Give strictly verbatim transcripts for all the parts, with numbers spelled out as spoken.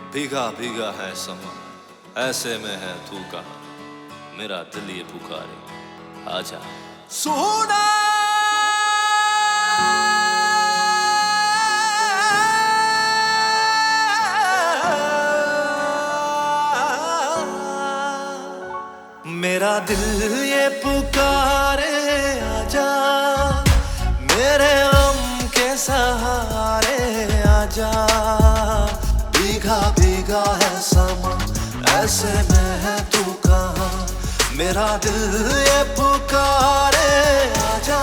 भीगा भीगा है समा, ऐसे में है तू कहाँ, मेरा दिल ये पुकारे आजा। सोना मेरा दिल ये पुकारे आजा, मेरे गम के सहारे आजा। भीगा भीगा है समा, ऐसे में है तू कहाँ, मेरा दिल ये पुकारे आजा।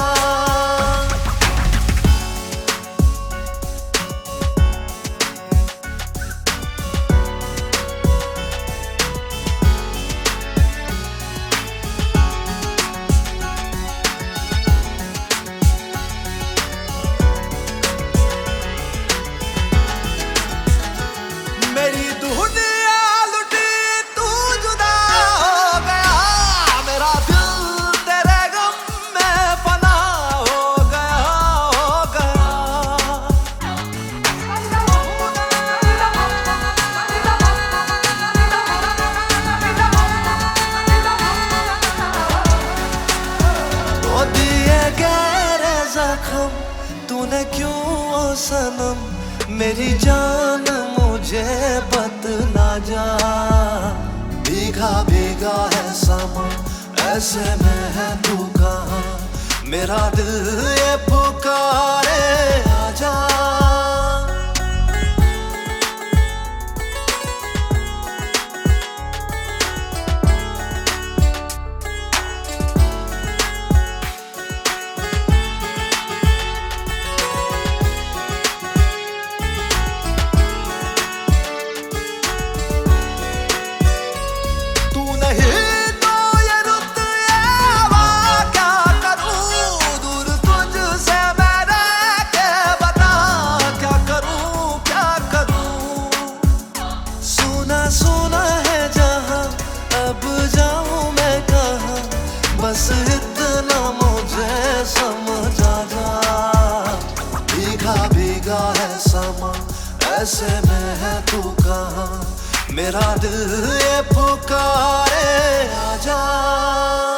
मेरी दुनिया लुटी, तू जुदा हो गया, मेरा दिल तेरे गम में फना हो गया, हो गया। वो दिए गहरे जख्म तूने क्यों ओ सनम, मेरी जान मुझे बतला जा। भीगा भीगा है समा, ऐसे में है तू कहाँ, मेरा दिल ये पुकारे आजा। सोना है जहाँ, अब जाऊँ मैं कहाँ, बस इतना मुझे समझ आ जा। भीगा भीगा है समा, ऐसे में है तू कहाँ, मेरा दिल ये पुकारे आजा।